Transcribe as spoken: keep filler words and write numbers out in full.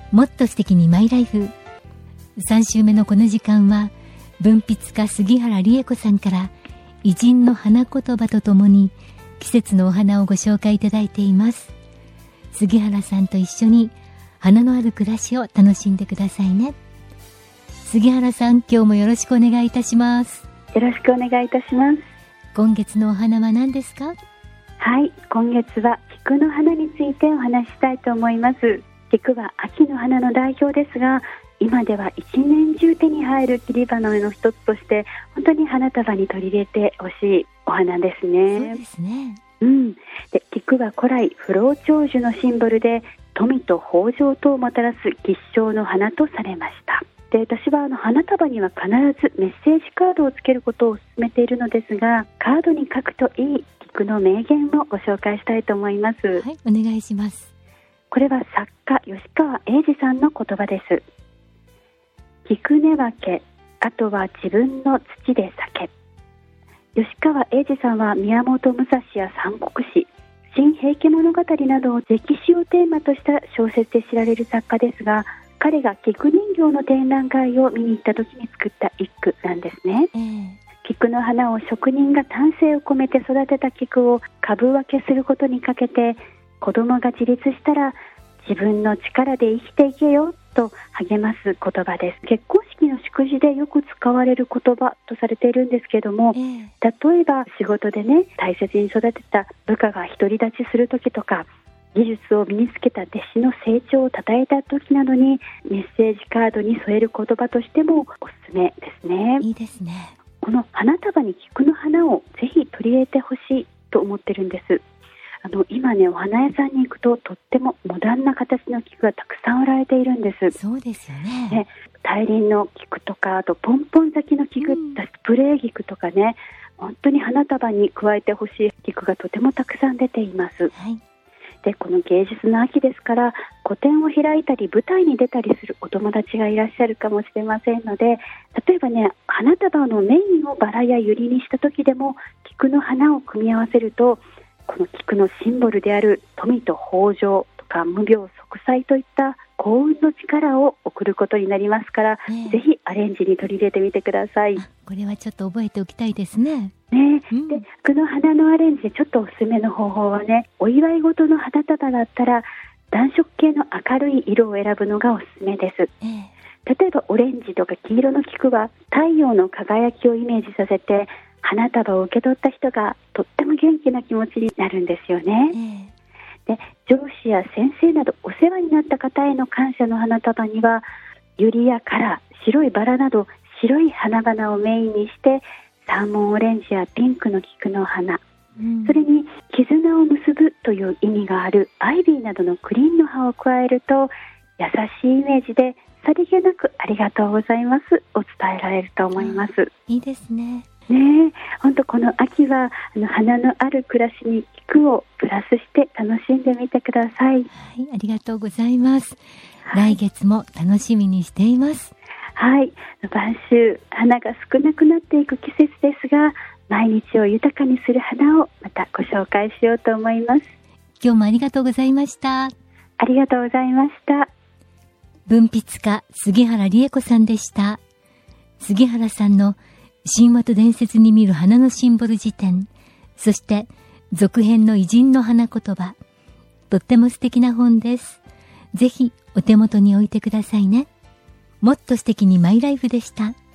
もっと素敵にマイライフ。さん週目のこの時間は、文筆家杉原理恵子さんから偉人の花言葉とともに季節のお花をご紹介いただいています。杉原さんと一緒に花のある暮らしを楽しんでくださいね。杉原さん、今日もよろしくお願いいたします。 よろしくお願いいたします。 今月のお花は何ですか？ はい、今月は菊の花についてお話ししたいと思います。菊は秋の花の代表ですが、今では一年中手に入る切り花の一つとして本当に花束に取り入れてほしいお花ですね。 そうですね、 うん、で菊は古来不老長寿のシンボルで、富と豊穣とをもたらす吉祥の花とされました。で私はあの花束には必ずメッセージカードをつけることを勧めているのですが、カードに書くといい菊の名言をご紹介したいと思います。 はい、お願いします。 これは作家吉川英治さんの言葉です。菊根分け、あとは自分の土で酒。吉川英治さんは宮本武蔵や三国志、新平家物語などを歴史をテーマとした小説で知られる作家ですが、彼が菊人形の展覧会を見に行った時に作った一句なんですね、 えー、 菊の花を職人が丹精を込めて育てた菊を株分けすることにかけて、子供が自立したら自分の力で生きていけよと励ます言葉です。結婚式の祝辞でよく使われる言葉とされているんですけども、えー、例えば仕事でね、大切に育てた部下が独り立ちする時とか、技術を身につけた弟子の成長を称えた時などにメッセージカードに添える言葉としてもおすすめですね。 いいですね。 この花束に菊の花をぜひ取り入れてほしいと思ってるんです。あの今ね、お花屋さんに行くととってもモダンな形の菊がたくさん売られているんです。 そうですよ ね, ね大輪の菊とか、あとポンポン咲きの菊、うん、スプレー菊とかね、本当に花束に加えてほしい菊がとてもたくさん出ています、 はい。 でこの芸術の秋ですから、個展を開いたり舞台に出たりするお友達がいらっしゃるかもしれませんので、例えばね、花束のメインをバラやユリにした時でも菊の花を組み合わせると、この菊のシンボルである富と豊穣とか無病息災といった幸運の力を送ることになりますから、ね、ぜひアレンジに取り入れてみてください。 これはちょっと覚えておきたいですね。 ね、 うん、 で菊の花のアレンジでちょっとおすすめの方法はね、お祝い事の花束だったら暖色系の明るい色を選ぶのがおすすめです、 ええ、 例えばオレンジとか黄色の菊は太陽の輝きをイメージさせて、花束を受け取った人がとっても元気な気持ちになるんですよね、ええ、で上司や先生などお世話になった方への感謝の花束には、ユリやカラ、白いバラなど白い花々をメインにして、サーモンオレンジやピンクの菊の花、うん、それに絆を結ぶという意味があるアイビーなどのクリーンの葉を加えると、優しいイメージでさりげなくありがとうございますを伝えられると思います。 いいですね。 ねえ、本当この秋はあの花のある暮らしに菊をプラスして楽しんでみてください。はい、 ありがとうございます、はい、来月も楽しみにしています。 はい、晩秋花が少なくなっていく季節ですが、毎日を豊かにする花をまたご紹介しようと思います。 今日もありがとうございました。 ありがとうございました。 文筆家杉原理恵子さんでした。杉原さんの神話と伝説に見る花のシンボル辞典、そして続編の偉人の花言葉、とっても素敵な本です。ぜひお手元に置いてくださいね。もっと素敵にマイライフでした。